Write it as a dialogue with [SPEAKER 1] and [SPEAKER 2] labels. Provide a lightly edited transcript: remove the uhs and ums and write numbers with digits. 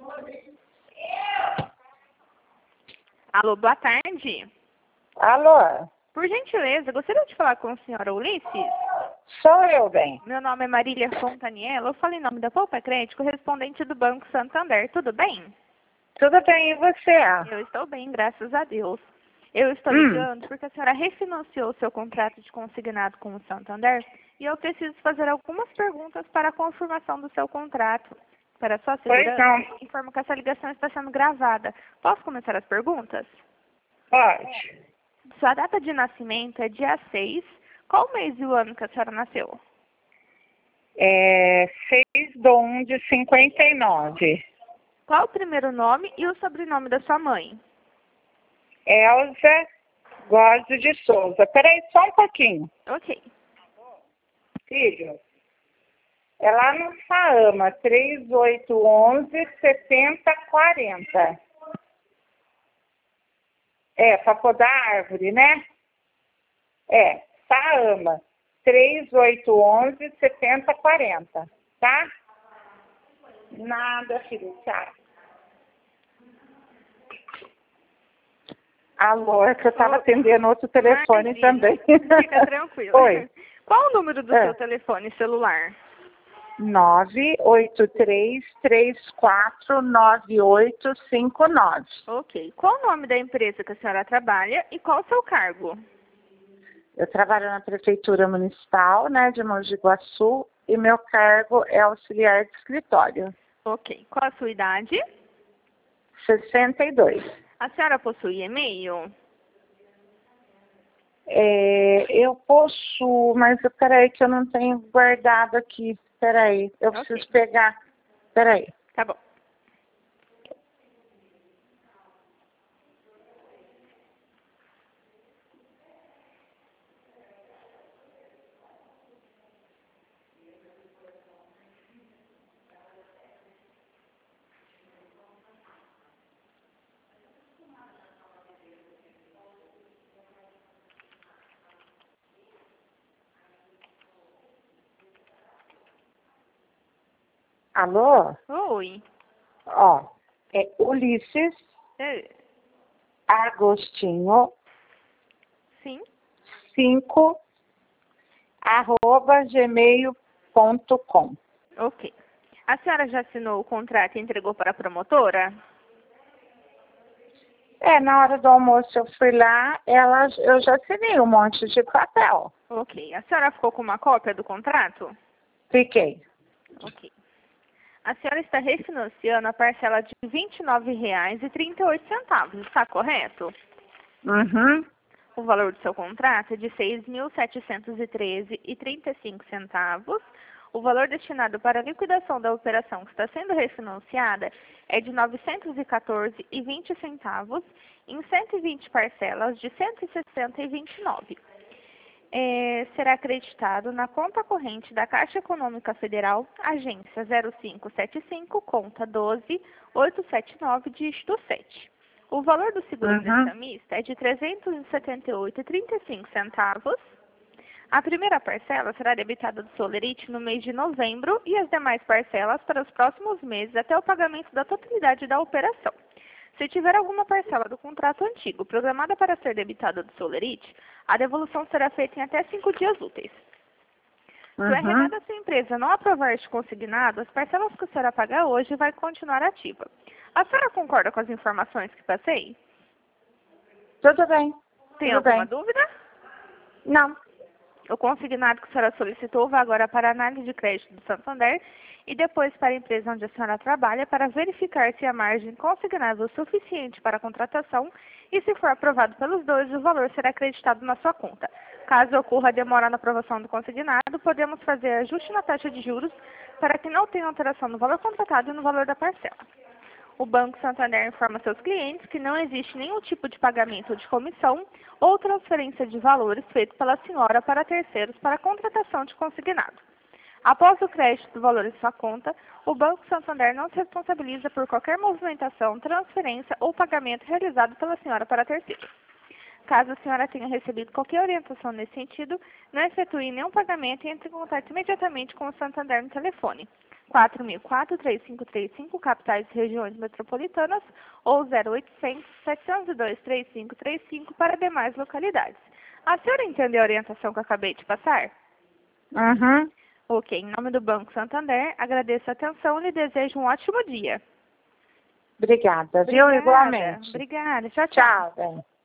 [SPEAKER 1] Alô, boa tarde.
[SPEAKER 2] Alô,
[SPEAKER 1] Por gentileza, gostaria de falar com a senhora Ulisses?
[SPEAKER 2] sou eu, bem.
[SPEAKER 1] Meu nome é Marília Fontaniello. Eu falo em nome da Poupa Crédito, correspondente do Banco Santander. Tudo bem?
[SPEAKER 2] Tudo bem, e você?
[SPEAKER 1] Eu estou bem, graças a Deus. Eu estou ligando porque a senhora refinanciou seu contrato de consignado com o Santander e eu preciso fazer algumas perguntas para a confirmação do seu contrato. Para sua segurança,
[SPEAKER 2] não.
[SPEAKER 1] informo que essa ligação está sendo gravada. Posso começar as perguntas?
[SPEAKER 2] Pode.
[SPEAKER 1] Sua data de nascimento é dia 6. Qual o mês e o ano que a senhora nasceu?
[SPEAKER 2] 6/1/59.
[SPEAKER 1] Qual o primeiro nome e o sobrenome da sua mãe?
[SPEAKER 2] Elza Góes de Souza. Peraí, só um pouquinho.
[SPEAKER 1] Ok.
[SPEAKER 2] Filho, é lá no Saama, 3811-7040. Para podar a árvore, né? Saama, 3811-7040, tá? Nada, filho, tchau. Alô, é que eu estava atendendo outro telefone também.
[SPEAKER 1] Fica tranquilo.
[SPEAKER 2] Oi.
[SPEAKER 1] Qual o número do seu telefone celular?
[SPEAKER 2] 983349859.
[SPEAKER 1] Ok. Qual o nome da empresa que a senhora trabalha e qual o seu cargo?
[SPEAKER 2] Eu trabalho na Prefeitura Municipal, né, de Mogi Guaçu, e meu cargo é auxiliar de escritório.
[SPEAKER 1] Ok. Qual a sua idade?
[SPEAKER 2] 62.
[SPEAKER 1] A senhora possui e-mail?
[SPEAKER 2] Eu possuo, mas peraí que eu não tenho guardado aqui. Peraí, eu preciso pegar. Peraí.
[SPEAKER 1] Tá bom.
[SPEAKER 2] Alô?
[SPEAKER 1] Oi.
[SPEAKER 2] Ó, é Ulisses Agostinho
[SPEAKER 1] Sim.
[SPEAKER 2] 5 @gmail.com.
[SPEAKER 1] Ok. A senhora já assinou o contrato e entregou para a promotora?
[SPEAKER 2] Na hora do almoço eu fui lá, eu já assinei um monte de papel.
[SPEAKER 1] Ok. A senhora ficou com uma cópia do contrato?
[SPEAKER 2] Fiquei.
[SPEAKER 1] Ok. A senhora está refinanciando a parcela de R$ 29,38, está correto?
[SPEAKER 2] Uhum.
[SPEAKER 1] O valor do seu contrato é de R$ 6.713,35. O valor destinado para a liquidação da operação que está sendo refinanciada é de R$ 914,20 em 120 parcelas de R$ 160,29. Será acreditado na conta corrente da Caixa Econômica Federal, agência 0575, conta 12879, dígito 7. O valor do seguro prestamista é de R$ 378,35. A primeira parcela será debitada do Solerite no mês de novembro e as demais parcelas para os próximos meses até o pagamento da totalidade da operação. Se tiver alguma parcela do contrato antigo programada para ser debitada do Solerite, a devolução será feita em até 5 dias úteis. Se o RH da sua empresa não aprovar este consignado, as parcelas que a senhora pagar hoje vai continuar ativa. A senhora concorda com as informações que passei?
[SPEAKER 2] Tudo bem.
[SPEAKER 1] Tem
[SPEAKER 2] Tudo
[SPEAKER 1] alguma
[SPEAKER 2] bem.
[SPEAKER 1] dúvida?
[SPEAKER 2] Não.
[SPEAKER 1] O consignado que a senhora solicitou vai agora para a análise de crédito do Santander e depois para a empresa onde a senhora trabalha para verificar se a margem consignável é suficiente para a contratação e, se for aprovado pelos dois, o valor será acreditado na sua conta. Caso ocorra demora na aprovação do consignado, podemos fazer ajuste na taxa de juros para que não tenha alteração no valor contratado e no valor da parcela. O Banco Santander informa seus clientes que não existe nenhum tipo de pagamento de comissão ou transferência de valores feito pela senhora para terceiros para a contratação de consignado. Após o crédito do valor em sua conta, o Banco Santander não se responsabiliza por qualquer movimentação, transferência ou pagamento realizado pela senhora para terceiros. Caso a senhora tenha recebido qualquer orientação nesse sentido, não efetue nenhum pagamento e entre em contato imediatamente com o Santander no telefone 4004-3535, capitais e regiões metropolitanas, ou 0800-702-3535 para demais localidades. A senhora entendeu a orientação que eu acabei de passar?
[SPEAKER 2] Uhum.
[SPEAKER 1] Ok, em nome do Banco Santander, agradeço a atenção e lhe desejo um ótimo dia.
[SPEAKER 2] Obrigada, viu? Igualmente.
[SPEAKER 1] Obrigada. Tchau, tchau.
[SPEAKER 2] Tchau, bem.